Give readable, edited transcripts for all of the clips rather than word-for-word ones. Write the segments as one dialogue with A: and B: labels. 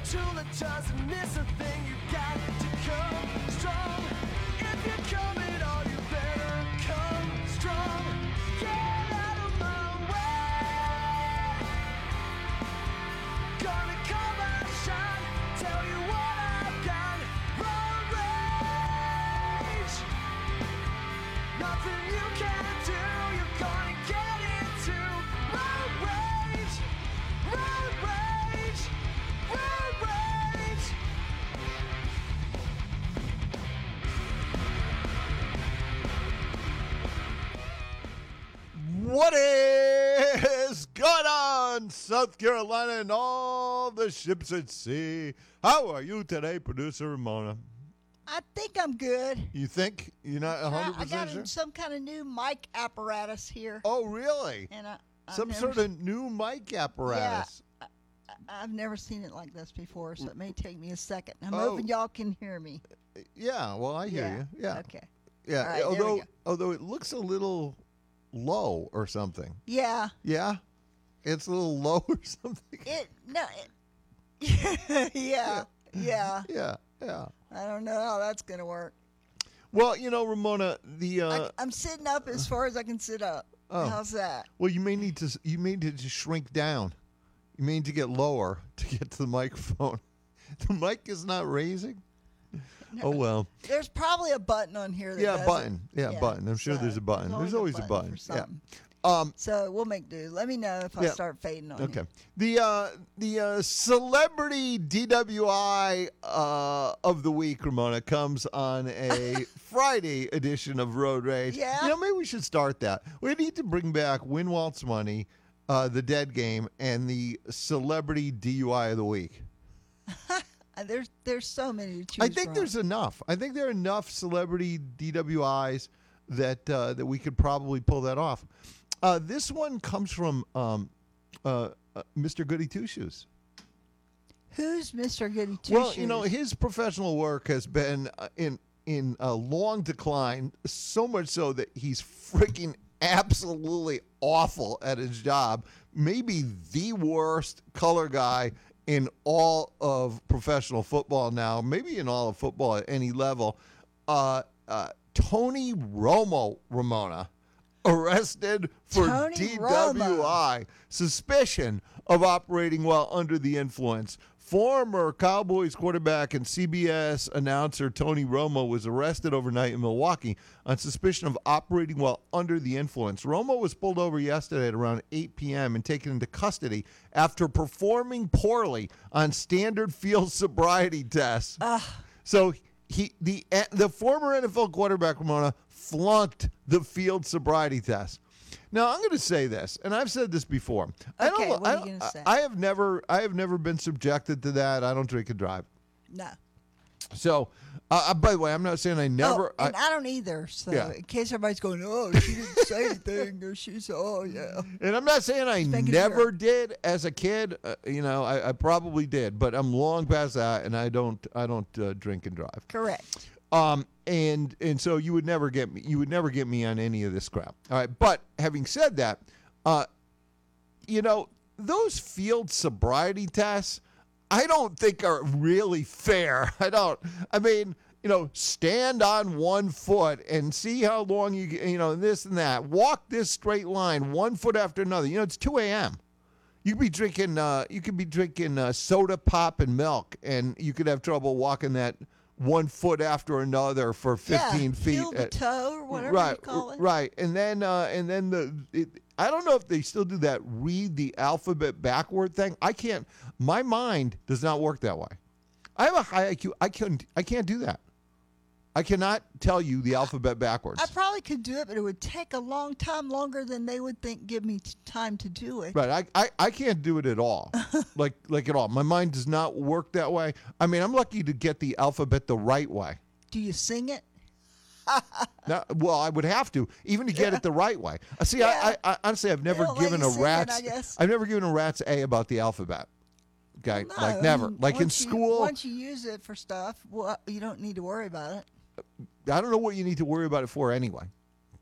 A: tool that doesn't miss a thing. You got to come strong. If you're coming on, you better come strong. Get out of my way. Gonna come and shine. Tell you what I've got. Road rage. Nothing you can do. You're gonna get into road rage. Road rage. Road rage.
B: What is going on, South Carolina and all the ships at sea? How are you today, producer Ramona?
C: I think I'm good.
B: You think? You're not 100%
C: I got
B: sure?
C: some kind of new mic apparatus here.
B: Oh, really?
C: And
B: Some sort of new mic apparatus.
C: I've never seen it like this before, so it may take me a second. I'm
B: Oh.
C: hoping y'all can hear me.
B: Yeah, well, I hear you. Yeah.
C: Okay.
B: Yeah.
C: All right, there we go.
B: Although it looks a little low or something.
C: Yeah.
B: Yeah? It's a little low or something.
C: Yeah. Yeah.
B: Yeah. Yeah.
C: I don't know how that's going to work.
B: Well, Ramona,
C: I'm sitting up as far as I can sit up.
B: Oh.
C: How's that?
B: well, you may need to shrink down. You may need to get lower to get to the microphone. The mic is not raising. Oh well.
C: There's probably a button on here that does it.
B: Button. Yeah, button. I'm sure
C: so
B: there's a button. There's always a button.
C: for something.
B: Yeah.
C: So we'll make do. Let me know if I
B: Yeah.
C: start fading on
B: Okay.
C: you.
B: The celebrity DWI of the week, Ramona, comes on a Friday edition of Road Rage.
C: Yeah.
B: Maybe we should start that. We need to bring back Win Waltz Money, the Dead Game, and the celebrity DUI of the week.
C: There's so many to choose
B: I think
C: from.
B: there's enough. I think there are enough celebrity DWIs that we could probably pull that off. This one comes from Mr. Goody Two Shoes.
C: Who's Mr. Goody Two
B: Well,
C: Shoes?
B: his professional work has been in a long decline, so much so that he's freaking absolutely awful at his job. Maybe the worst color guy in all of professional football now, maybe in all of football at any level. Tony Romo, Ramona, arrested for
C: Tony
B: DWI, suspicion of operating while under the influence. Former Cowboys quarterback and CBS announcer Tony Romo was arrested overnight in Milwaukee on suspicion of operating while under the influence. Romo was pulled over yesterday at around 8 p.m. and taken into custody after performing poorly on standard field sobriety tests. So the former NFL quarterback, Ramona, flunked the field sobriety test. Now I'm going to say this, and I've said this before.
C: What are you going to say?
B: I have never been subjected to that. I don't drink and drive.
C: No.
B: So, by the way, I'm not saying I never.
C: and I don't either. So
B: Yeah.
C: in case everybody's going, oh, she didn't say anything, or she's, oh yeah.
B: And I'm not saying I
C: making
B: never
C: sure.
B: did as a kid. I probably did, but I'm long past that, and I don't drink and drive.
C: Correct.
B: And so you would never get me on any of this crap. All right. But having said that, those field sobriety tests, I don't think are really fair. Stand on one foot and see how long this and that. Walk this straight line, 1 foot after another. It's 2 a.m. You could be drinking soda pop and milk, and you could have trouble walking that 1 foot after another for 15 feet.
C: Heel to toe or whatever
B: right,
C: you call it.
B: Right, and then I don't know if they still do that. Read the alphabet backward thing. I can't. My mind does not work that way. I have a high IQ. I can't do that. I cannot tell you the alphabet backwards.
C: I probably could do it, but it would take a long time longer than they would give me time to do it.
B: Right, I can't do it at all, like at all. My mind does not work that way. I mean, I'm lucky to get the alphabet the right way.
C: Do you sing it?
B: No, well, I would have to, even to get it the right way. See,
C: Yeah.
B: I honestly, I've never
C: don't let
B: given
C: you
B: a
C: sing it,
B: rat's.
C: I guess.
B: I've never given a rat's A about the alphabet. Okay,
C: No,
B: like
C: I
B: never.
C: mean,
B: Like in
C: once
B: school,
C: once you use it for stuff, well, you don't need to worry about it.
B: I don't know what you need to worry about it for anyway.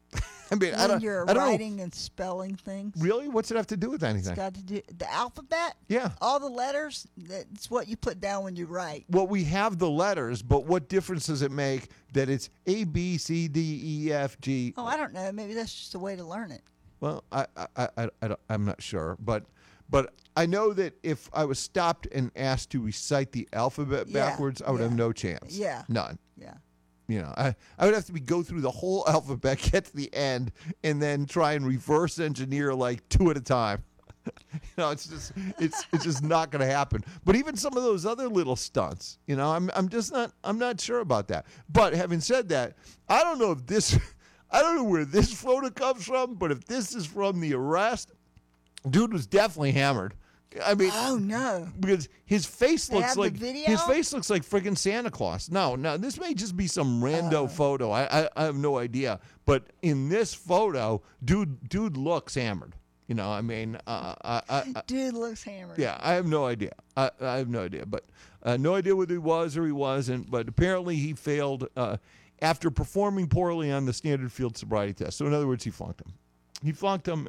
B: I mean,
C: when you're
B: I don't know.
C: writing and spelling things.
B: Really? What's it have to do with anything?
C: It's got to do the alphabet.
B: Yeah.
C: All the letters. That's what you put down when you write.
B: Well, we have the letters, but what difference does it make that it's A, B, C, D, E, F, G?
C: Oh, I don't know. Maybe that's just a way to learn it.
B: Well, I'm not sure, but I know that if I was stopped and asked to recite the alphabet
C: Yeah,
B: backwards, I would have
C: yeah.
B: no chance.
C: Yeah.
B: None.
C: Yeah.
B: You know, I would have to go through the whole alphabet, get to the end, and then try and reverse engineer like two at a time. It's just not going to happen. But even some of those other little stunts, I'm not sure about that. But having said that, I don't know where this photo comes from, but if this is from the arrest, dude was definitely hammered. I mean,
C: Oh no.
B: because his face
C: They
B: looks
C: have the
B: like
C: video?
B: his face looks like friggin' Santa Claus. No, this may just be some rando photo. I have no idea. But in this photo, dude looks hammered. I mean,
C: Dude looks hammered.
B: yeah, I have no idea. I have no idea, but no idea whether he was or he wasn't. But apparently, he failed after performing poorly on the standard field sobriety test. So in other words, he flunked him. He flunked him,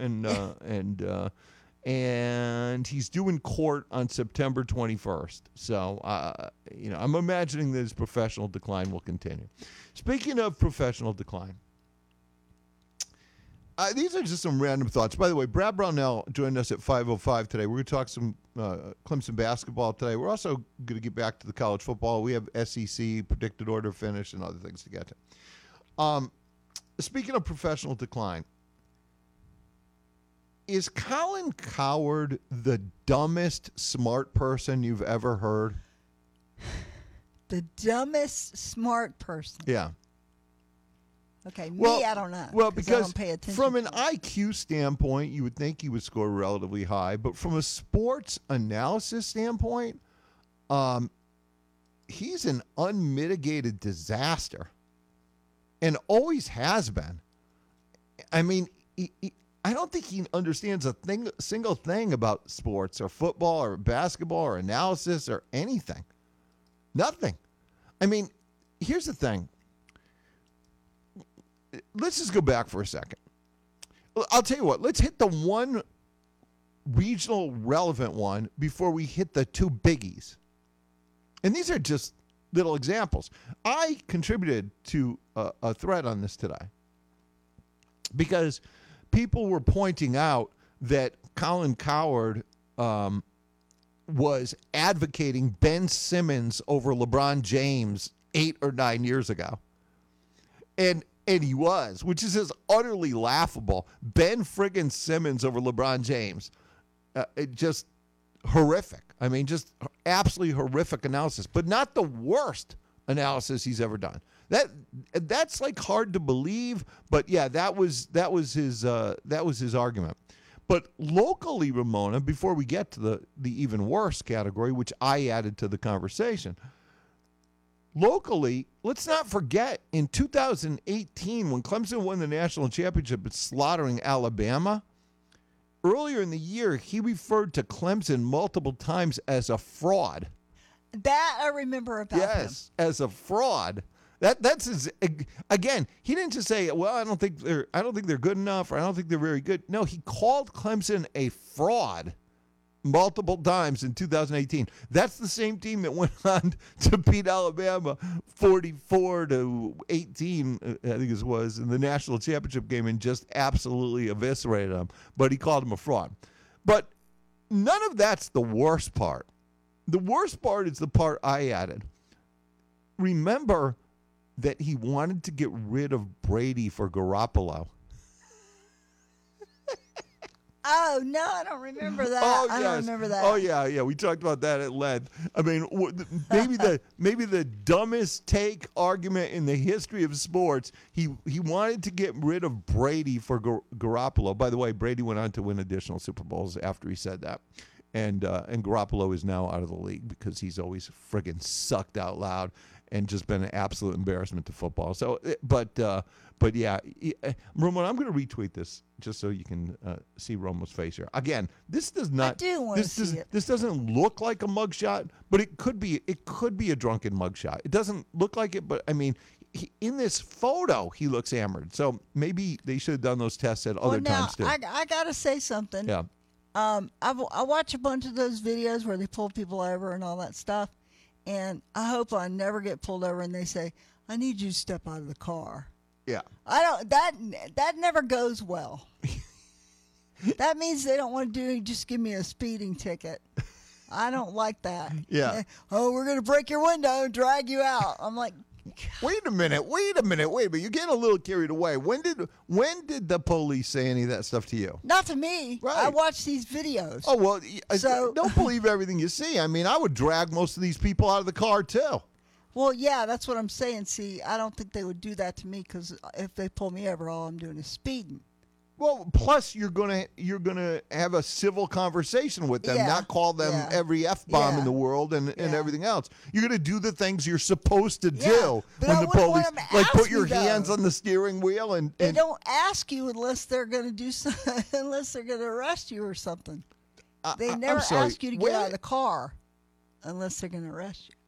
B: and he's due in court on September 21st. So, I'm imagining that his professional decline will continue. Speaking of professional decline, these are just some random thoughts. By the way, Brad Brownell joined us at 5:05 today. We're going to talk some Clemson basketball today. We're also going to get back to the college football. We have SEC, predicted order finish, and other things to get to. Speaking of professional decline, is Colin Cowherd the dumbest smart person you've ever heard?
C: The dumbest smart person.
B: Yeah.
C: Okay,
B: Well,
C: me, I don't know.
B: Well,
C: I
B: because
C: don't pay attention
B: from an
C: to it.
B: IQ standpoint, you would think he would score relatively high, but from a sports analysis standpoint, he's an unmitigated disaster, and always has been. I mean, I don't think he understands a single thing about sports or football or basketball or analysis or anything. Nothing. I mean, here's the thing. Let's just go back for a second. I'll tell you what. Let's hit the one regional relevant one before we hit the two biggies. And these are just little examples. I contributed to a thread on this today because people were pointing out that Colin Cowherd was advocating Ben Simmons over LeBron James 8 or 9 years ago. And he was, which is just utterly laughable. Ben friggin' Simmons over LeBron James. Just horrific. I mean, just absolutely horrific analysis, but not the worst analysis he's ever done. That's like hard to believe, but yeah, that was his argument. But locally, Ramona, before we get to the even worse category, which I added to the conversation, locally, let's not forget in 2018 when Clemson won the national championship at slaughtering Alabama. Earlier in the year, he referred to Clemson multiple times as a fraud.
C: That I remember about him.
B: Yes, as a fraud. That's his, again. He didn't just say, "Well, I don't think they're good enough," or "I don't think they're very good." No, he called Clemson a fraud multiple times in 2018. That's the same team that went on to beat Alabama 44-18, I think it was, in the national championship game, and just absolutely eviscerated them. But he called him a fraud. But none of that's the worst part. The worst part is the part I added. Remember that he wanted to get rid of Brady for Garoppolo.
C: Oh, no, I don't remember that.
B: Oh,
C: I
B: yes.
C: don't remember that.
B: Oh, yeah. We talked about that at length. I mean, maybe the dumbest take argument in the history of sports. He wanted to get rid of Brady for Garoppolo. By the way, Brady went on to win additional Super Bowls after he said that. and Garoppolo is now out of the league because he's always friggin' sucked out loud and just been an absolute embarrassment to football. So, but yeah, Romo, I'm going to retweet this just so you can see Romo's face here. Again, this does not.
C: I do want to see it.
B: This doesn't look like a mugshot, but it could be. It could be a drunken mugshot. It doesn't look like it, but I mean, in this photo, he looks hammered. So maybe they should have done those tests at other times too.
C: I got to say something.
B: Yeah.
C: I watch a bunch of those videos where they pull people over and all that stuff, and I hope I never get pulled over and they say, "I need you to step out of the car."
B: Yeah.
C: I don't. That never goes well. That means they don't want to do. Just give me a speeding ticket. I don't like that.
B: Yeah.
C: Oh, we're gonna break your window and drag you out. I'm like,
B: Wait a minute. You're getting a little carried away. When did the police say any of that stuff to you?
C: not to me.
B: Right.
C: I watch these videos.
B: Oh, well,
C: So-
B: don't believe everything you see. I mean, I would drag most of these people out of the car, too.
C: Well, yeah, that's what I'm saying. See, I don't think they would do that to me because if they pull me over, all I'm doing is speeding.
B: Well, plus you're gonna have a civil conversation with them,
C: Yeah.
B: not call them
C: Yeah.
B: every F-bomb in
C: Yeah.
B: the world and
C: Yeah.
B: everything else. You're gonna do the things you're supposed to
C: Yeah,
B: do
C: but
B: when
C: I
B: the
C: wouldn't want
B: police,
C: them to
B: like, put
C: ask
B: your
C: me, though.
B: hands on the steering wheel and
C: They don't ask you unless they're going to do something, unless they're going to arrest you or something. They
B: I'm
C: never
B: sorry,
C: ask you to get out of the car unless they're going to arrest you.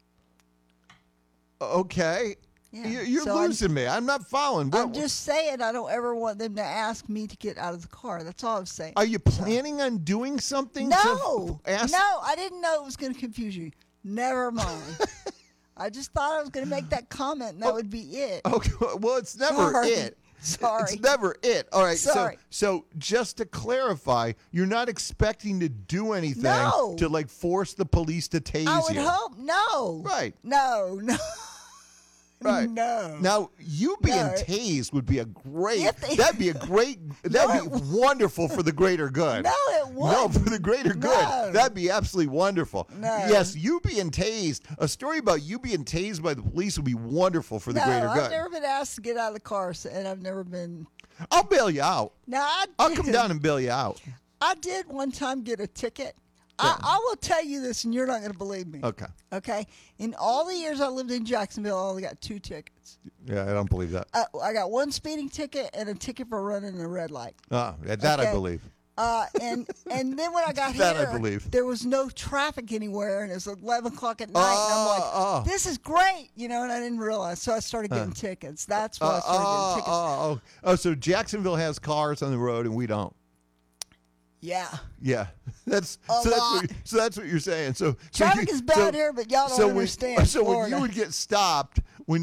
B: Okay.
C: Yeah.
B: You're
C: So
B: losing me. I'm not following.
C: I'm just saying I don't ever want them to ask me to get out of the car. That's all I'm saying.
B: Are you planning on doing something?
C: No,
B: to ask?
C: no, I didn't know it was going to confuse you. Never mind. I just thought I was going to make that comment, and that would be it.
B: Okay. Well, it's never
C: Sorry.
B: it.
C: Sorry.
B: It's never it. All right.
C: Sorry.
B: So just to clarify, you're not expecting to do anything
C: No.
B: to like force the police to tase
C: I would
B: you.
C: hope no.
B: Right.
C: No.
B: Right.
C: No.
B: Now, you being
C: No.
B: tased would be a great.
C: If they-
B: That'd be wonderful for the greater good.
C: No, it
B: No,
C: wouldn't.
B: for the greater
C: No.
B: good. That'd be absolutely wonderful.
C: No.
B: Yes, you being tased. A story about you being tased by the police would be wonderful for the
C: No,
B: greater
C: I've
B: good.
C: never been asked to get out of the car, and I've never been.
B: I'll bail you out.
C: Now
B: I'll come down and bail you out.
C: I did one time get a ticket. I will tell you this, and you're not going to believe me.
B: Okay.
C: Okay. In all the years I lived in Jacksonville, I only got 2 tickets.
B: Yeah, I don't believe that.
C: I got 1 speeding ticket and a ticket for running a red light.
B: Oh, yeah, that I
C: Okay.
B: believe.
C: And then when I got
B: That I
C: here,
B: believe.
C: there was no traffic anywhere, and it was 11 o'clock at night. And I'm like,
B: Oh.
C: this is great, and I didn't realize. So I started getting tickets. That's why I started getting tickets.
B: So Jacksonville has cars on the road and we don't.
C: Yeah.
B: Yeah, that's
C: A
B: so.
C: lot.
B: That's what you're saying. So
C: Traffic is bad here, but y'all don't understand.
B: So when
C: Florida.
B: you would get stopped,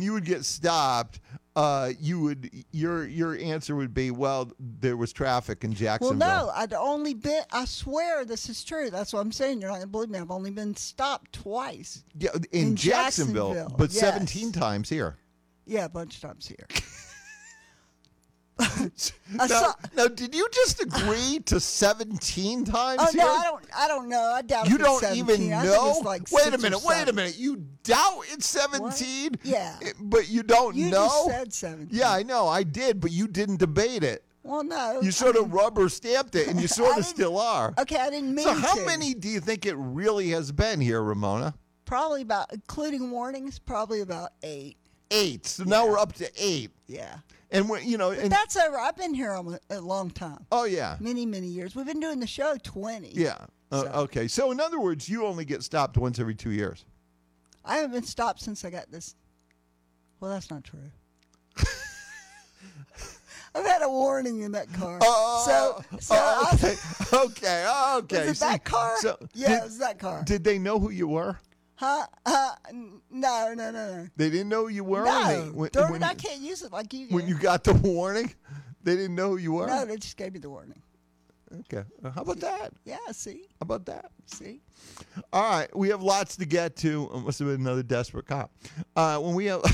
B: your answer would be, well, there was traffic in
C: Well,
B: Jacksonville.
C: no, I'd only been. I swear this is true. That's what I'm saying. You're not gonna believe me. I've only been stopped twice.
B: Yeah, in Jacksonville,
C: Jacksonville,
B: but
C: yes.
B: 17 times here.
C: Yeah, a bunch of times here.
B: Now, did you just agree to 17 times
C: Oh
B: here?
C: no, I don't know. I doubt.
B: You
C: if it's
B: don't
C: 17.
B: even
C: I think
B: know?
C: it's like
B: Wait
C: 6
B: a minute,
C: or
B: wait a
C: 7.
B: minute. You doubt it's 17?
C: Yeah.
B: But you don't
C: You
B: know?
C: just said 17.
B: Yeah, I know. I did, but you didn't debate it.
C: Well, no.
B: You sort of rubber stamped it, and you sort of
C: didn't-
B: still are.
C: Okay, I didn't mean
B: So how
C: to.
B: many do you think it really has been here, Ramona?
C: Probably about, including warnings, probably about 8.
B: 8. So now we're up to 8.
C: Yeah.
B: And when and
C: That's over. I've been here a long time.
B: oh yeah,
C: Many, many years. We've been doing the show 20.
B: yeah.
C: So-
B: Okay. So in other words, you only get stopped once every 2 years.
C: I haven't been stopped since I got this. Well, that's not true. I've had a warning in that car.
B: okay. Okay.
C: Was it that car?
B: So
C: Yeah, it was that car.
B: Did they know who you were?
C: Huh? No.
B: They didn't know who you were
C: No. Darn it, I can't use it like you can.
B: when you got the warning. They didn't know who you were.
C: No, they just gave me the warning.
B: Okay. How about that?
C: Yeah, see?
B: How about that?
C: See?
B: All right, we have lots to get to. It must have been another desperate cop. When we have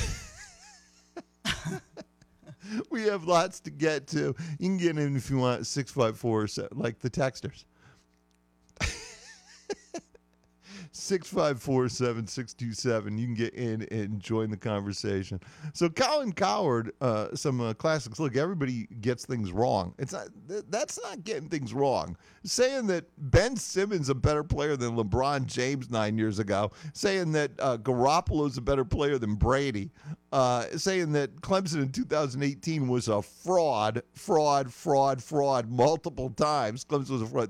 B: we have lots to get to. You can get in if you want 654, like the texters. 654-7627. You can get in and join the conversation. So Colin Cowherd, some classics. Look, everybody gets things wrong. That's not getting things wrong. Saying that Ben Simmons a better player than LeBron James 9 years ago. Saying that Garoppolo's a better player than Brady. Saying that Clemson in 2018 was a fraud multiple times. Clemson was a fraud.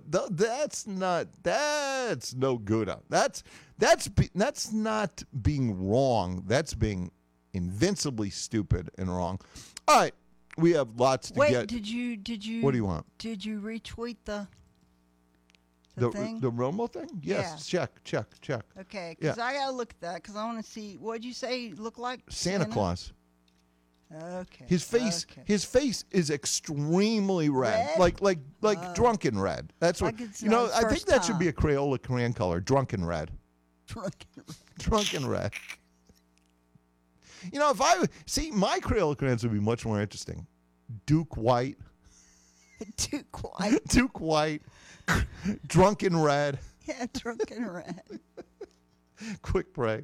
B: That's no good. That's not being wrong. That's being invincibly stupid and wrong. All right, we have lots to
C: Wait,
B: get.
C: did you?
B: What do you want?
C: Did you retweet the thing?
B: The Romo thing? Yes.
C: Yeah.
B: Check.
C: Okay, because I gotta look at that because I want to see. What'd you say? Look like
B: Santa Claus.
C: Okay.
B: His face is extremely red,
C: Red?
B: like drunken red. That's what
C: Like it's
B: you know.
C: not
B: I think
C: first
B: that should
C: time.
B: be a Crayola crayon color, drunken red. Drunken red. You know, if I see my Crayola crayons would be much more interesting. Duke White,
C: Too quiet.
B: Duke White, drunken red.
C: Yeah, drunken red.
B: Quick break.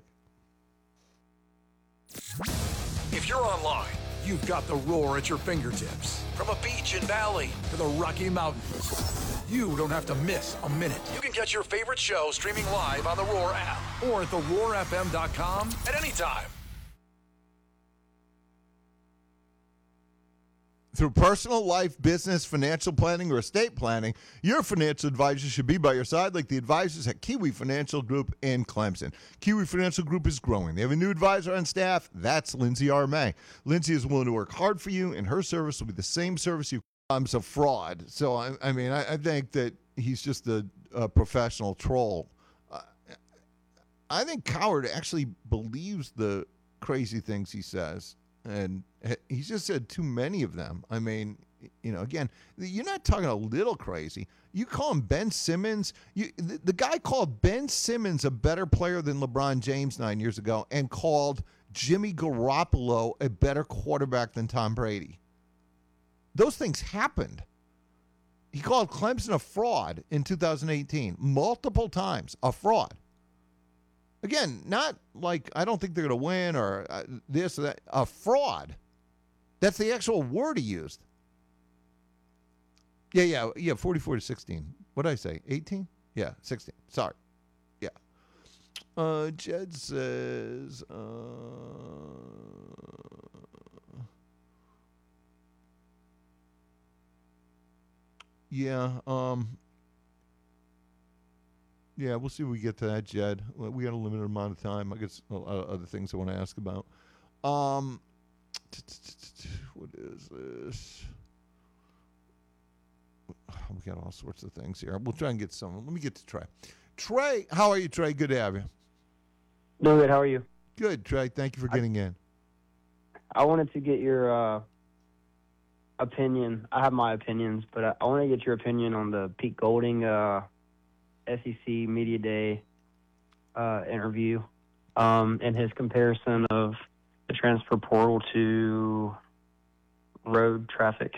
D: If you're online, you've got the Roar at your fingertips. From a beach in Bali to the Rocky Mountains, you don't have to miss a minute. You can catch your favorite show streaming live on the Roar app or at theroarfm.com at any time.
B: Through personal life, business, financial planning, or estate planning, your financial advisor should be by your side like the advisors at Kiwi Financial Group in Clemson. Kiwi Financial Group is growing. They have a new advisor on staff. That's Lindsay R. May. Lindsay is willing to work hard for you, and her service will be the same service you. I'm a fraud. So, I think that he's just a professional troll. I think Cowherd actually believes the crazy things he says. And he's just said too many of them. I mean, you know, again, you're not talking a little crazy. You call him Ben Simmons. The guy called Ben Simmons a better player than LeBron James 9 years ago and called Jimmy Garoppolo a better quarterback than Tom Brady. Those things happened. He called Clemson a fraud in 2018 multiple times, a fraud. Again, not like I don't think they're going to win or this or that. A fraud. That's the actual word he used. Yeah, 44-16. What did I say? 18? Yeah, 16. Sorry. Yeah. Jed says, yeah, we'll see if we get to that, Jed. We got a limited amount of time. I guess other things I want to ask about. What is this? We got all sorts of things here. We'll try and get some. Let me get to Trey. Trey, how are you, Trey? Good to have you.
E: Doing good. How are you?
B: Good, Trey. Thank you for getting in.
E: I wanted to get your opinion. I have my opinions, but I want to get your opinion on the Pete Golding SEC Media Day interview and his comparison of the transfer portal to road traffic.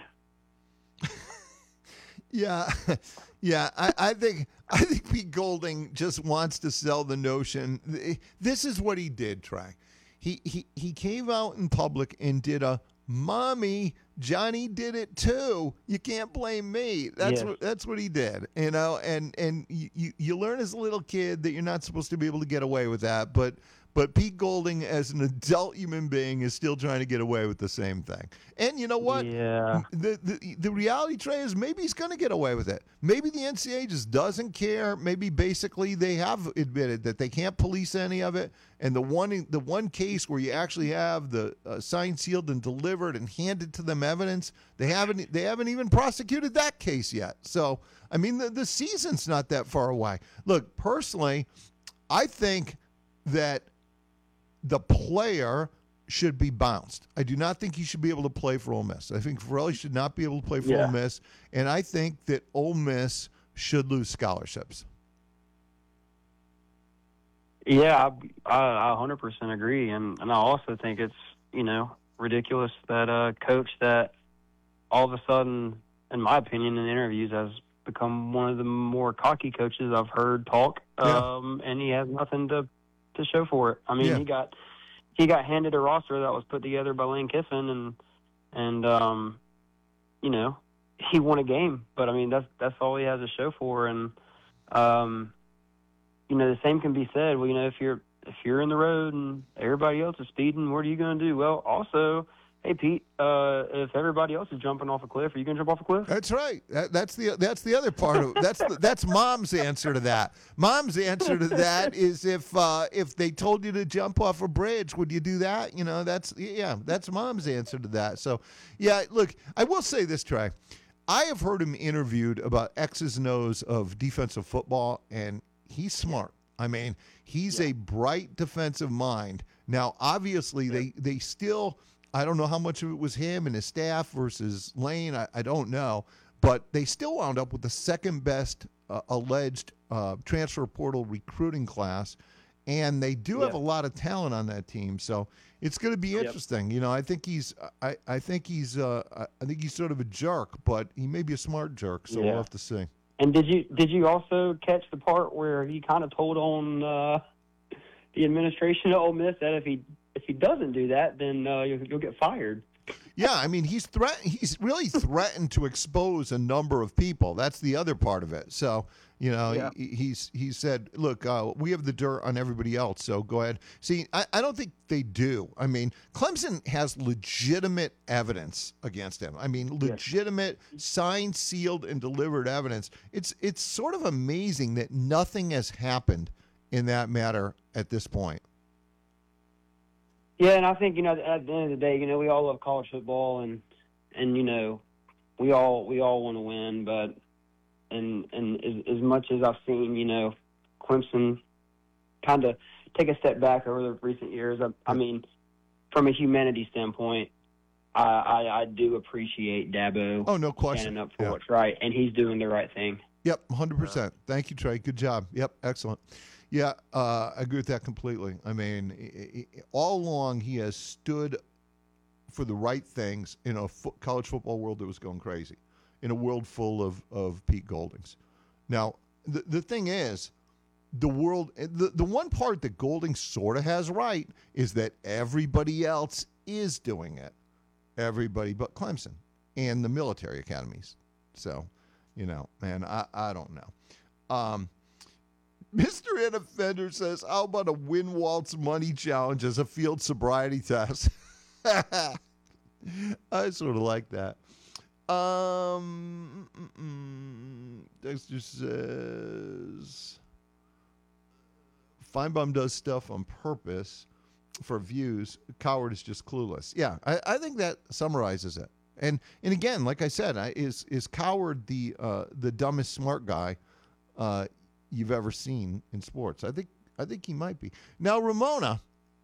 B: Yeah. I think Pete Golding just wants to sell the notion. This is what he did, Trey. He came out in public and did a "Mommy, Johnny did it too. You can't blame me." That's what he did, you know. And you learn as a little kid that you're not supposed to be able to get away with that, but Pete Golding, as an adult human being, is still trying to get away with the same thing. And you know what?
E: Yeah.
B: The reality, Trey, is maybe he's going to get away with it. Maybe the NCAA just doesn't care. Maybe basically they have admitted that they can't police any of it. And the one case where you actually have the signed, sealed, and delivered and handed to them evidence, they haven't even prosecuted that case yet. So I mean, the season's not that far away. Look, personally, I think that the player should be bounced. I do not think he should be able to play for Ole Miss. I think Farrelly should not be able to play for Ole Miss, and I think that Ole Miss should lose scholarships.
E: Yeah, I 100% agree, and I also think it's, ridiculous that a coach that all of a sudden, in my opinion, in interviews has become one of the more cocky coaches I've heard talk.
B: Yeah.
E: And he has nothing to show for it. I mean,
B: Yeah.
E: he got handed a roster that was put together by Lane Kiffin, and you know, he won a game. But I mean, that's all he has to show for. And you know, the same can be said. Well, you know, if you're in the road and everybody else is speeding, what are you going to do? Well, also, hey Pete, if everybody else is jumping off a cliff, are you going to jump off a cliff?
B: That's right. That's the other part of that's Mom's answer to that. Mom's answer to that is if they told you to jump off a bridge, would you do that? You know, that's Mom's answer to that. So, yeah, look, I will say this, Trey. I have heard him interviewed about X's and O's of defensive football, and he's smart. I mean, he's a bright defensive mind. Now, obviously, they still. I don't know how much of it was him and his staff versus Lane. I don't know. But they still wound up with the second best alleged transfer portal recruiting class. And they do have a lot of talent on that team. So it's going to be interesting. You know, I think he's sort of a jerk, but he may be a smart jerk. So we'll have to see.
E: And did you also catch the part where he kind of told on the administration at Ole Miss that if he doesn't do that, then you'll get fired?
B: Yeah, I mean, he's really threatened to expose a number of people. That's the other part of it. So, you know, he said, look, we have the dirt on everybody else, so go ahead. See, I don't think they do. I mean, Clemson has legitimate evidence against him. I mean, legitimate, signed, sealed, and delivered evidence. It's sort of amazing that nothing has happened in that matter at this point.
E: Yeah, and I think, you know, at the end of the day, you know, we all love college football, and you know, we all want to win, but and as much as I've seen, you know, Clemson kind of take a step back over the recent years, I mean, from a humanity standpoint, I do appreciate Dabo.
B: Oh, no question.
E: Standing up for what's right, and he's doing the right thing.
B: Yep, 100%. Thank you, Trey. Good job. Yep, excellent. Yeah, I agree with that completely. I mean, all along he has stood for the right things in a college football world that was going crazy, in a world full of Pete Goldings. Now, the thing is, the one part that Golding sort of has right is that everybody else is doing it. Everybody but Clemson and the military academies. So, you know, man, I don't know. Mr. Inoffender says, how about a Win Waltz money challenge as a field sobriety test? I sort of like that. Dexter says, Feinbaum does stuff on purpose for views. Coward is just clueless. Yeah, I think that summarizes it. And again, like I said, is Coward the dumbest smart guy you've ever seen in sports? I think he might be. Now, Ramona.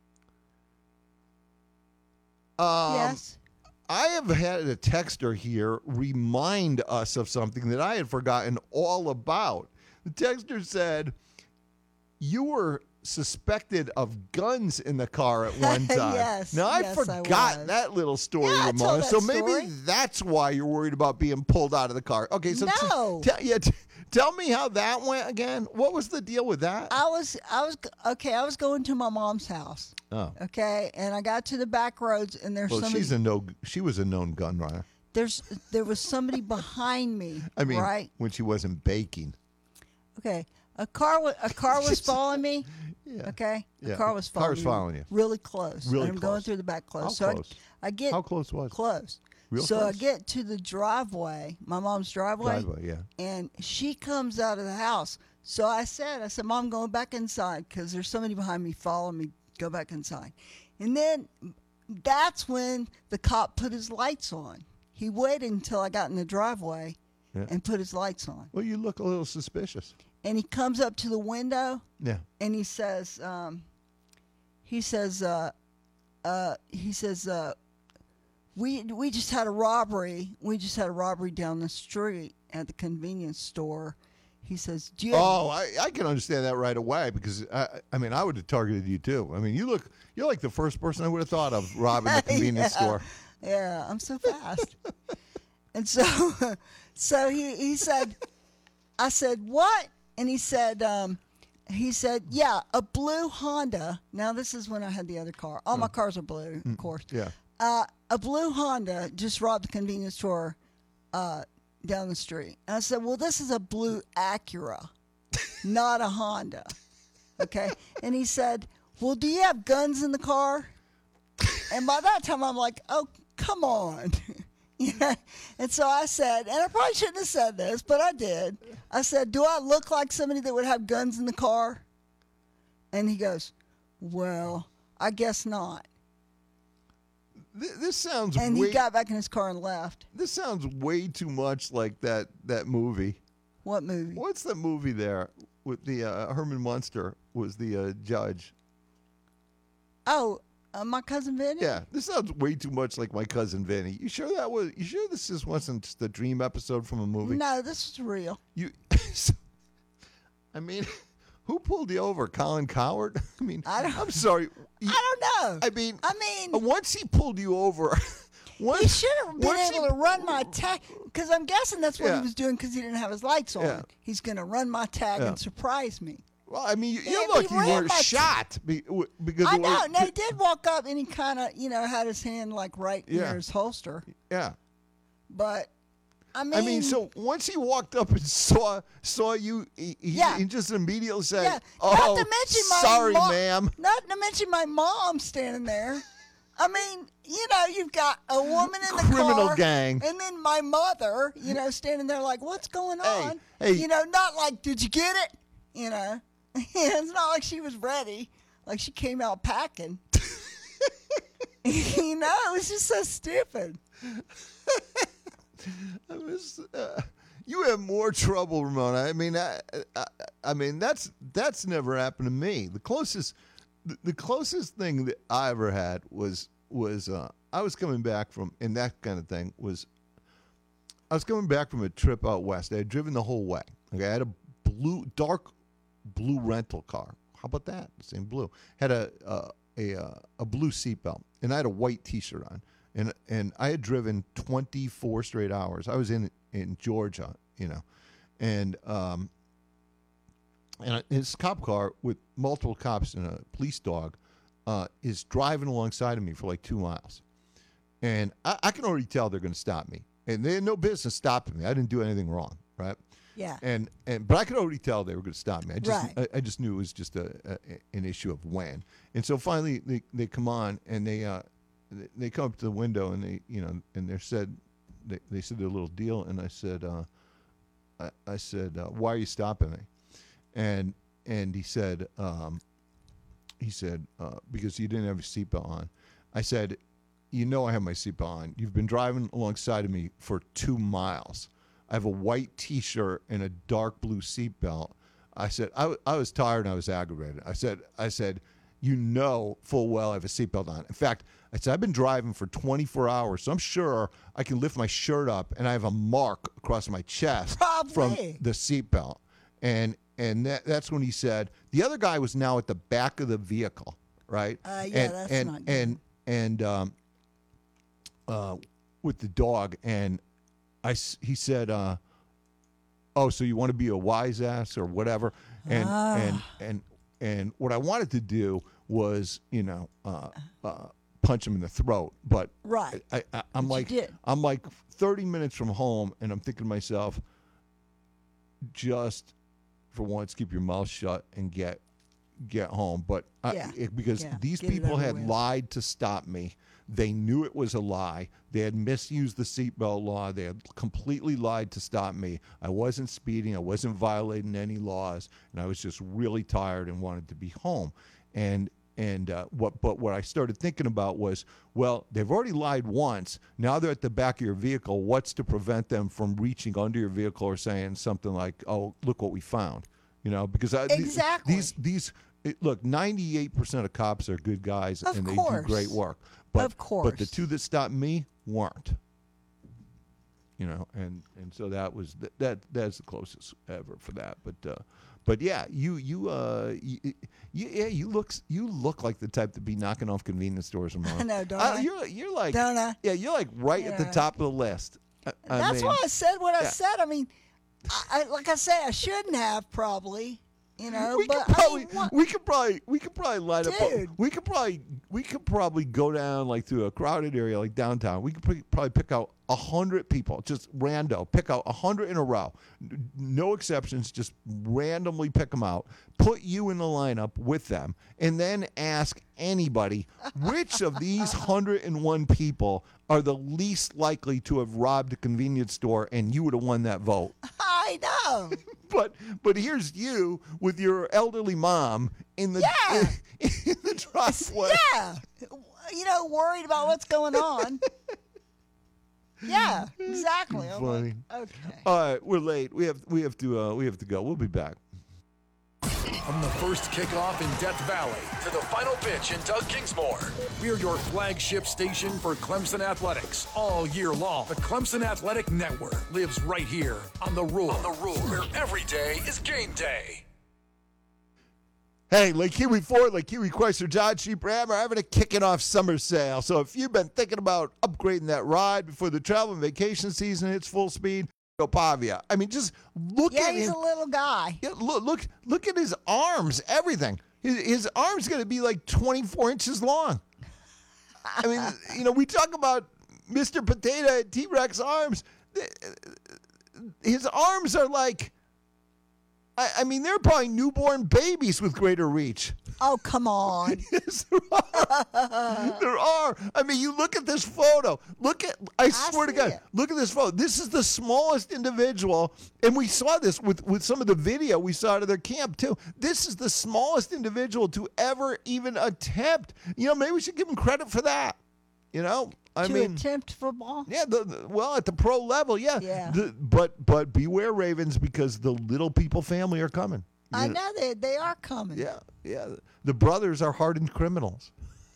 C: Yes.
B: I have had a texter here remind us of something that I had forgotten all about. The texter said, you were suspected of guns in the car at one time.
C: Yes.
B: Now, I've
C: yes,
B: forgotten that little story,
C: Yeah, I told
B: Ramona.
C: that
B: So
C: story.
B: maybe that's why you're worried about being pulled out of the car. Okay, so
C: No.
B: tell me how that went again. What was the deal with that?
C: I was going to my mom's house.
B: Oh.
C: Okay, and I got to the back roads, and there's
B: Well,
C: somebody.
B: she was a known gun runner.
C: There was somebody behind me.
B: I mean,
C: right?
B: when she wasn't baking.
C: Okay, a car was following me.
B: Yeah.
C: Okay,
B: Yeah.
C: a car was
B: Car's
C: me
B: following you.
C: really close.
B: Really
C: and I'm going
B: close.
C: through the back close.
B: How
C: so
B: close?
C: I get
B: How close was it?
C: close.
B: Real
C: so
B: close?
C: I get to the driveway, my mom's driveway,
B: Yeah.
C: and she comes out of the house. So I said, Mom, go back inside because there's somebody behind me following me. Go back inside. And then that's when the cop put his lights on. He waited until I got in the driveway and put his lights on.
B: Well, you look a little suspicious.
C: And he comes up to the window
B: Yeah.
C: and he says, we just had a robbery. We just had a robbery down the street at the convenience store. He says, "Do you?"
B: Oh, I can understand that right away because I mean I would have targeted you too. I mean you're like the first person I would have thought of robbing the convenience store.
C: Yeah, I'm so fast. And so he said, I said, what? And he said, yeah, a blue Honda. Now, this is when I had the other car. All my cars are blue, of course.
B: Yeah.
C: A blue Honda just robbed the convenience store down the street. And I said, well, this is a blue Acura, not a Honda. Okay. And he said, well, do you have guns in the car? And by that time, I'm like, oh, come on. Yeah. And so I said, and I probably shouldn't have said this, but I did. I said, do I look like somebody that would have guns in the car? And he goes, well, I guess not.
B: This sounds
C: And
B: way,
C: he got back in his car and left.
B: this sounds way too much like that movie.
C: What movie?
B: What's the movie there with the Herman Munster was the judge?
C: Oh, My Cousin Vinny?
B: Yeah, this sounds way too much like My Cousin Vinny. You sure this just wasn't just a dream episode from a movie?
C: No, this is real.
B: I mean, who pulled you over? Colin Coward? I mean, I'm sorry.
C: I don't know.
B: I mean,
C: mean,
B: once he pulled you over,
C: he should have been able to run my tag, because I'm guessing that's what
B: Yeah.
C: he was doing because he didn't have his lights on.
B: Yeah.
C: He's going to run my tag
B: Yeah.
C: and surprise me.
B: Well, I mean,
C: Yeah,
B: you're
C: he
B: lucky you
C: ran
B: weren't
C: my
B: shot because
C: I know. No, he did walk up and he kind of, had his hand like right
B: Yeah.
C: near his holster.
B: Yeah.
C: But, I mean,
B: So once he walked up and saw you, he just immediately said,
C: yeah.
B: "Oh,
C: Not to mention my
B: sorry,
C: mom,
B: ma'am."
C: Not to mention my mom standing there. I mean, you've got a woman in the
B: Criminal
C: car,
B: gang.
C: and then my mother, standing there like, "What's going on?"
B: hey.
C: Not like, "Did you get it?" It's not like she was ready. Like she came out packing. It was just so stupid.
B: You have more trouble, Ramona. I mean, that's never happened to me. The closest thing that I ever had was I was coming back from, and that kind of thing was, I was coming back from a trip out west. I had driven the whole way. Okay, I had a dark blue rental car. How about that? Same blue. Had a blue seatbelt, and I had a white T-shirt on. And I had driven 24 straight hours. I was in Georgia, and his cop car with multiple cops and a police dog is driving alongside of me for like 2 miles, and I can already tell they're going to stop me, and they had no business stopping me. I didn't do anything wrong, right?
C: Yeah.
B: But I could already tell they were going to stop me. I just knew it was just an issue of when. And so finally they come on and they come up to the window and they said they said their little deal, and I said why are you stopping me? And he said because you didn't have your seatbelt on. I said, I have my seatbelt on. You've been driving alongside of me for 2 miles. I have a white T-shirt and a dark blue seatbelt. I said I was tired and I was aggravated. I said full well I have a seatbelt on. In fact, I said I've been driving for 24 hours, so I'm sure I can lift my shirt up and I have a mark across my chest from the seatbelt. And that's when he said the other guy was now at the back of the vehicle, right?
C: That's not good.
B: And with the dog, and he said, "Oh, so you want to be a wise ass or whatever?" And what I wanted to do was, punch him in the throat, but
C: Right.
B: I'm
C: But
B: like,
C: you did.
B: I'm like 30 minutes from home, and I'm thinking to myself, just for once, keep your mouth shut and get home. But because these
C: get it
B: people
C: over
B: had
C: with.
B: lied to stop me. They knew it was a lie. They had misused the seatbelt law. They had completely lied to stop me. I wasn't speeding. I wasn't violating any laws, and I was just really tired and wanted to be home. What I started thinking about was, well, they've already lied once. Now they're at the back of your vehicle. What's to prevent them from reaching under your vehicle or saying something like, "Oh, look what we found," Because
C: Exactly.
B: Look, 98% of cops are good guys
C: Of
B: and they
C: course.
B: do great work. But,
C: Of course.
B: But the two that stopped me weren't. And so that was that's the closest ever for that. But yeah, you look like the type to be knocking off convenience stores.
C: I know, don't I?
B: You're like,
C: Don't I?
B: Yeah, you're like right at the
C: Yeah.
B: top of the list.
C: That's why I said what I said. I mean, like I say, I shouldn't have probably.
B: We
C: but
B: could probably,
C: I mean, what-
B: we could probably line up.
C: Dude.
B: We could probably go down like through a crowded area like downtown. We could probably pick out 100 people, just rando. Pick out 100 in a row, no exceptions. Just randomly pick them out. Put you in the lineup with them, and then ask anybody which of these 101 people are the least likely to have robbed a convenience store, and you would have won that vote.
C: I know.
B: But here's you with your elderly mom in the
C: Yeah.
B: in the driveway.
C: Yeah. Worried about what's going on. Yeah, exactly. I'm like,
B: Funny.
C: okay.
B: All right, we're late. We have to go. We'll be back.
D: From the first kickoff in Death Valley to the final pitch in Doug Kingsmore, we're your flagship station for Clemson Athletics all year long. The Clemson Athletic Network lives right here on The Rule, where every day is game day.
B: Hey, Lake Huey Ford, Lake Huey Chrysler, John Jeep Ram are having a kicking off summer sale. So if you've been thinking about upgrading that ride before the travel and vacation season hits full speed, go Pavia. I mean, just look
C: Yeah,
B: at
C: he's
B: him.
C: a little guy.
B: Yeah, look at his arms, everything. His arm's going to be like 24 inches long. I mean, we talk about Mr. Potato and T-Rex arms. His arms are like, I mean, they're probably newborn babies with greater reach.
C: Oh, come on.
B: Yes, there are. There are. I mean, you look at this photo. I swear to
C: see
B: God,
C: it.
B: look at this photo. This is the smallest individual, and we saw this with some of the video we saw at their camp, too. This is the smallest individual to ever even attempt. Maybe we should give him credit for that. I
C: to
B: mean,
C: attempt football?
B: yeah, well, at the pro level, yeah.
C: Yeah.
B: But beware, Ravens, because the little people family are coming.
C: I know they are coming.
B: Yeah, yeah. The brothers are hardened criminals.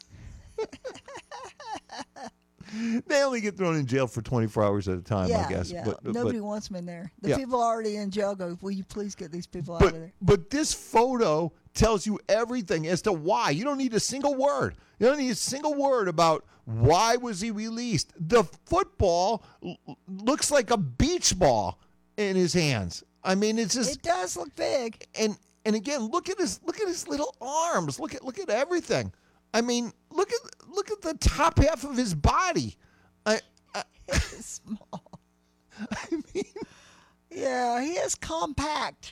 B: They only get thrown in jail for 24 hours at a time,
C: Yeah,
B: I guess.
C: yeah.
B: But,
C: Nobody wants them in there. The
B: Yeah.
C: people already in jail go, will you please get these people out
B: but,
C: of there?
B: but this photo tells you everything as to why. You don't need a single word. You don't need a single word about why was he released. The football looks like a beach ball in his hands. I mean, it's just
C: It does look big.
B: and again, look at his little arms. Look at everything. I mean, look at the top half of his body.
C: It's small.
B: I mean,
C: Yeah, he is compact.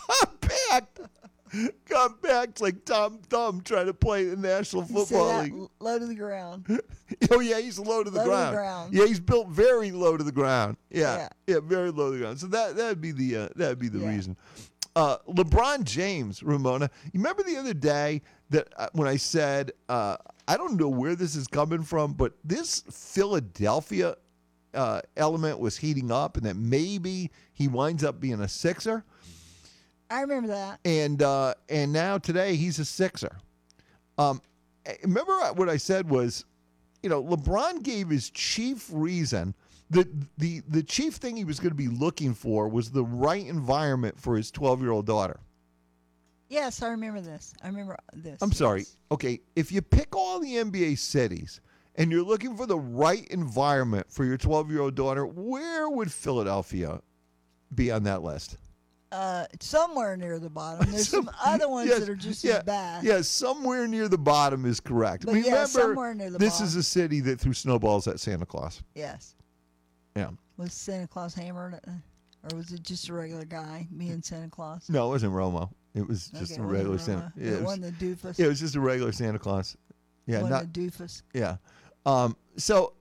B: compact like Tom Thumb trying to play the National
C: You say
B: Football
C: that
B: League.
C: low to the ground.
B: Oh yeah, he's low to the
C: Low to the
B: ground.
C: ground.
B: Yeah, he's built very low to the ground. Yeah,
C: Yeah.
B: very low to the ground. So that'd be the
C: Yeah.
B: reason. LeBron James, Ramona. You remember the other day that when I said I don't know where this is coming from, but this Philadelphia element was heating up, and that maybe he winds up being a Sixer.
C: I remember that.
B: And now today he's a Sixer. Remember what I said was, LeBron gave his chief reason that the chief thing he was going to be looking for was the right environment for his 12-year-old daughter.
C: Yes, I remember this. I remember this.
B: I'm sorry.
C: Yes.
B: Okay, if you pick all the NBA cities and you're looking for the right environment for your 12-year-old daughter, where would Philadelphia be on that list?
C: Somewhere near the bottom. There's some other ones
B: Yes,
C: that are just
B: yeah,
C: as bad.
B: Yeah, somewhere near the bottom is correct.
C: But yeah,
B: Remember,
C: somewhere near the
B: this
C: bottom.
B: is a city that threw snowballs at Santa Claus.
C: Yes.
B: Yeah.
C: Was Santa Claus hammered? Or was it just a regular guy, me and Santa Claus?
B: No, it wasn't Romo. It was just
C: Okay,
B: a
C: it
B: regular
C: wasn't
B: Santa.
C: Roma.
B: Yeah,
C: It wasn't the doofus.
B: it was just a regular Santa Claus. Yeah,
C: Wasn't
B: not
C: the doofus.
B: yeah. So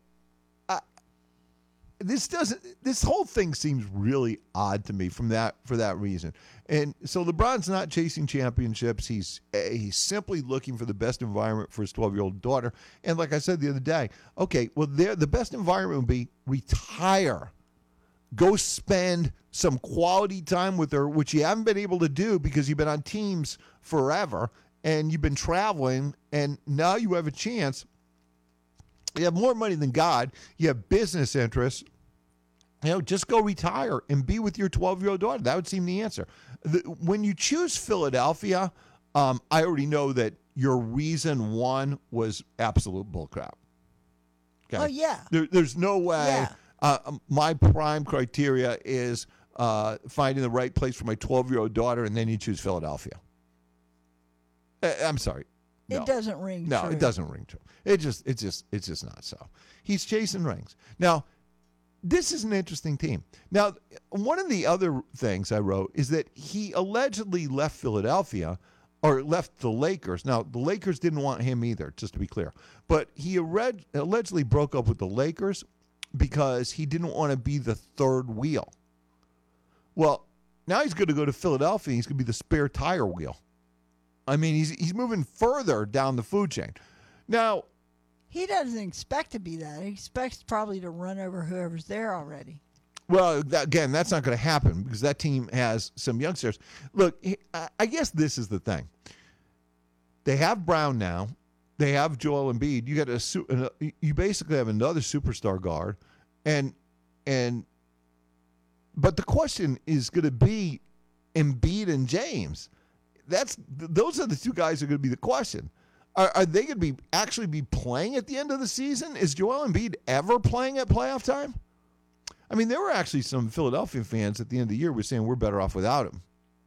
B: this whole thing seems really odd to me for that reason. And so LeBron's not chasing championships. He's simply looking for the best environment for his 12-year-old daughter. And like I said the other day, okay, well, the best environment would be retire. Go spend some quality time with her, which you haven't been able to do because you've been on teams forever and you've been traveling, and now you have a chance. You have more money than God. You have business interests. Just go retire and be with your 12-year-old daughter. That would seem the answer. When you choose Philadelphia, I already know that your reason one was absolute bullcrap. Okay?
C: Oh, yeah.
B: There's no way.
C: Yeah.
B: My prime criteria is finding the right place for my 12-year-old daughter, and then you choose Philadelphia. I'm sorry. No.
C: It doesn't ring
B: No,
C: true.
B: it doesn't ring true. It's just not so. He's chasing rings. Now, this is an interesting team. Now, one of the other things I wrote is that he allegedly left Philadelphia or left the Lakers. Now, the Lakers didn't want him either, just to be clear. But he allegedly broke up with the Lakers because he didn't want to be the third wheel. Well, now he's going to go to Philadelphia. He's going to be the spare tire wheel. I mean, he's moving further down the food chain. Now,
C: He doesn't expect to be that. He expects probably to run over whoever's there already.
B: well, again, that's not going to happen because that team has some youngsters. Look, I guess this is the thing. They have Brown now. They have Joel Embiid. You got you basically have another superstar guard, but the question is going to be Embiid and James. Those are the two guys that are going to be the question. Are they going to actually be playing at the end of the season? Is Joel Embiid ever playing at playoff time? I mean, there were actually some Philadelphia fans at the end of the year were saying we're better off without him.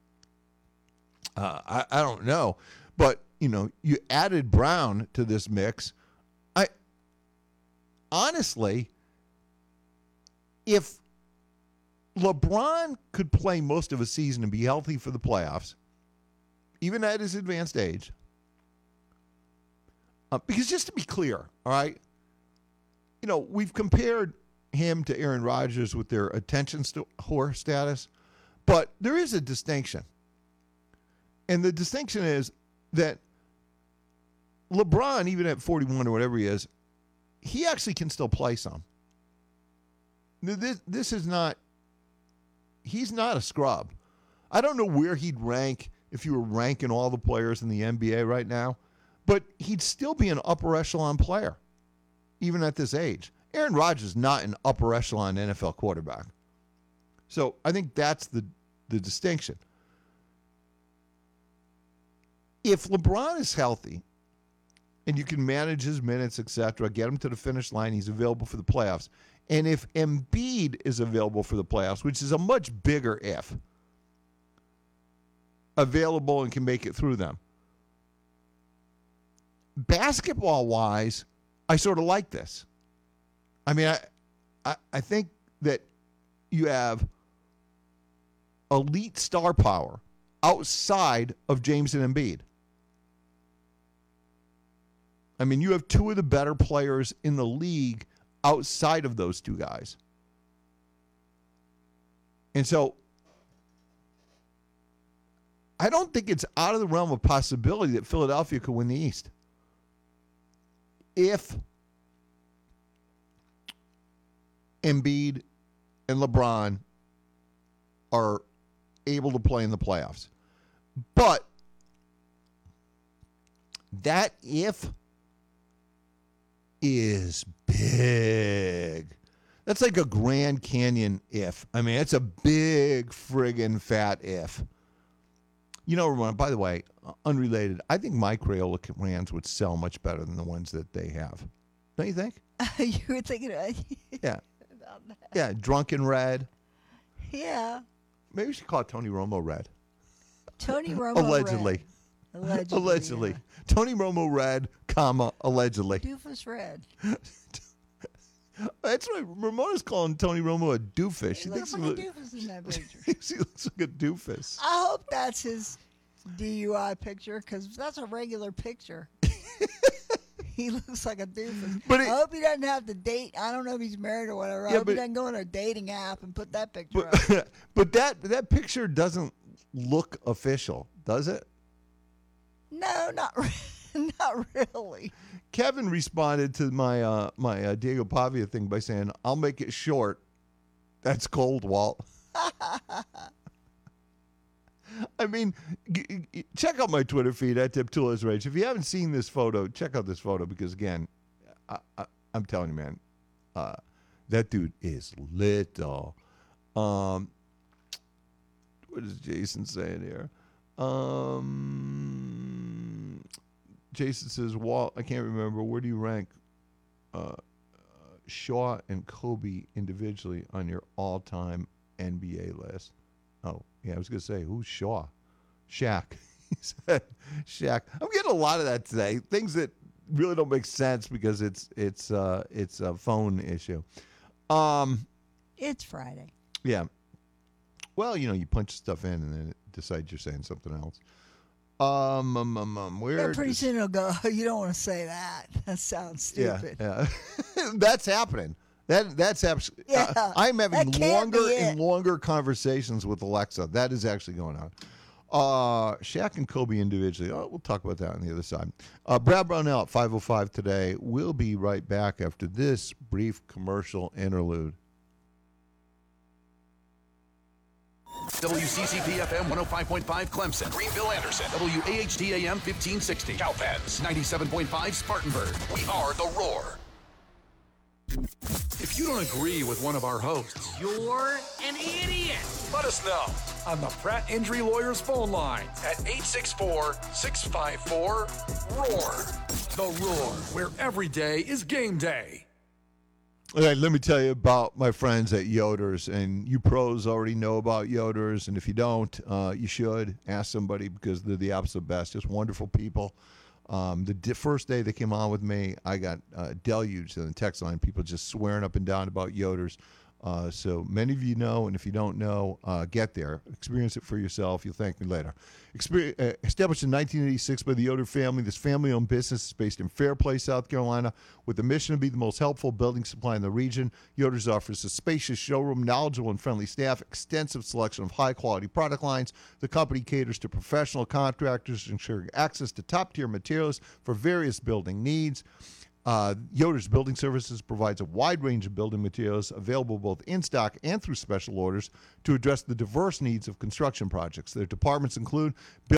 B: I don't know, but you added Brown to this mix. Honestly, if LeBron could play most of a season and be healthy for the playoffs, even at his advanced age, because just to be clear, all right, we've compared him to Aaron Rodgers with their attention whore status, but there is a distinction. And the distinction is that LeBron, even at 41 or whatever he is, he actually can still play some. This is not, he's not a scrub. I don't know where he'd rank if you were ranking all the players in the NBA right now, but he'd still be an upper echelon player, even at this age. Aaron Rodgers is not an upper echelon NFL quarterback. So I think that's the distinction. If LeBron is healthy and you can manage his minutes, etc., get him to the finish line, he's available for the playoffs. And if Embiid is available for the playoffs, which is a much bigger if, available and can make it through them. Basketball-wise, I sort of like this. I mean, I think that you have elite star power outside of James and Embiid. I mean, you have two of the better players in the league outside of those two guys. And so I don't think it's out of the realm of possibility that Philadelphia could win the East. If Embiid and LeBron are able to play in the playoffs. But that if is big. That's like a Grand Canyon if. I mean, it's a big friggin' fat if. Ramon, by the way, unrelated, I think my Crayola cans would sell much better than the ones that they have. Don't you think?
C: You were thinking about
B: Yeah.
C: that.
B: Yeah, Drunken Red.
C: Yeah.
B: Maybe we should call it Tony Romo Red.
C: Tony Romo
B: Allegedly.
C: Red.
B: Allegedly.
C: Yeah.
B: Tony Romo Red, allegedly.
C: Doofus Red.
B: That's right. Ramona's calling Tony Romo a doofus.
C: He looks like a doofus in that picture.
B: He looks like a doofus.
C: I hope that's his DUI picture because that's a regular picture. He looks like a doofus.
B: But
C: I hope he doesn't have to date. I don't know if he's married or whatever. I
B: Yeah,
C: hope he
B: but-
C: doesn't go on a dating app and put that picture up.
B: But that picture doesn't look official, does it?
C: No, not really.
B: Kevin responded to my my Diego Pavia thing by saying, "I'll make it short." That's cold, Walt. I mean, check out my Twitter feed at Tiptula's Rage. If you haven't seen this photo, check out this photo because, again, I'm telling you, man, that dude is little. What is Jason saying here? Jason says, Walt, I can't remember. Where do you rank Shaw and Kobe individually on your all-time NBA list. Oh, yeah, I was going to say, who's Shaw? Shaq. He said Shaq. I'm getting a lot of that today. Things that really don't make sense because it's a phone issue.
C: It's Friday.
B: Yeah. Well, you punch stuff in and then it decides you're saying something else.
C: Yeah, pretty soon it'll go, you don't want to say that. That sounds stupid.
B: Yeah. That's happening. That's absolutely.
C: Yeah,
B: I'm having
C: that can't be
B: longer
C: it.
B: and longer conversations with Alexa. That is actually going on. Shaq and Kobe individually. Oh, we'll talk about that on the other side. Brad Brownell at 5:05 today. We'll be right back after this brief commercial interlude.
D: WCCP FM 105.5 Clemson, Greenville Anderson, WAHT AM 1560, Cowpens 97.5 Spartanburg. We are the Roar. If you don't agree with one of our hosts,
F: You're an idiot.
D: let us know on the Pratt Injury Lawyers phone line at 864-654-ROAR. The Roar, where every day is game day.
B: All right, let me tell you about my friends at Yoder's, and you pros already know about Yoder's, and if you don't, you should ask somebody because they're the absolute best. Just wonderful people. The first day they came on with me, I got deluged in the text line, people just swearing up and down about Yoder's. So many of you know, and if you don't know, get there. Experience it for yourself. You'll thank me later. Established in 1986 by the Yoder family, this family-owned business is based in Fairplay, South Carolina, with the mission to be the most helpful building supply in the region. Yoder's offers a spacious showroom, knowledgeable and friendly staff, extensive selection of high-quality product lines. The company caters to professional contractors, ensuring access to top-tier materials for various building needs. Yoder's Building Services provides a wide range of building materials available both in stock and through special orders to address the diverse needs of construction projects. Their departments include